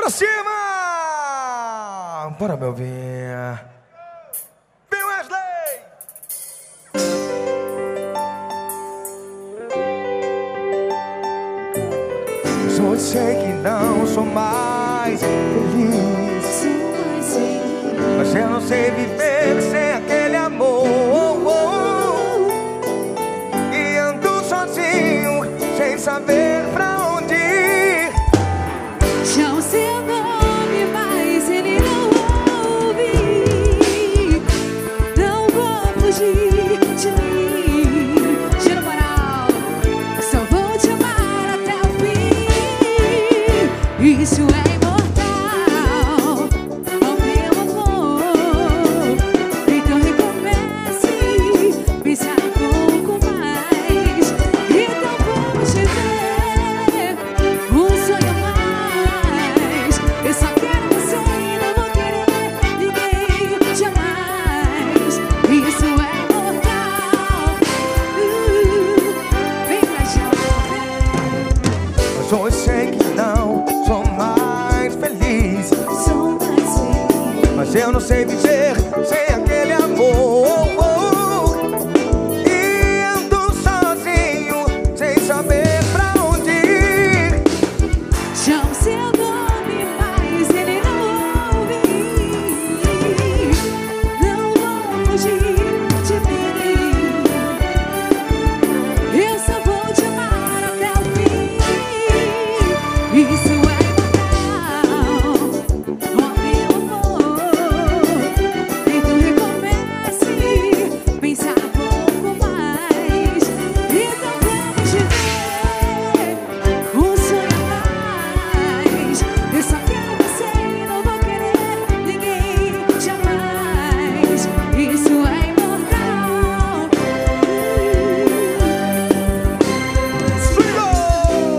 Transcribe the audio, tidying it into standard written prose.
Pra cima! Bora, meu bem. Vem, Wesley! Mas hoje sei que não sou mais feliz, mas eu não sei viver sem aquele amor. E ando sozinho, sem saber pra onde ir. Já o seu nome, mas ele não ouve. Não vou fugir de mim. Giro moral, só vou te amar até o fim. Isso é imortal, ó meu amor. Então recomece, pensa um pouco mais. Então vamos viver um sonho mais. Eu só quero você e não vou querer ninguém jamais. Isso é imortal. Vem pra gente. Mas hoje sei que não sou mais feliz, Sou mais feliz. mas eu não sei viver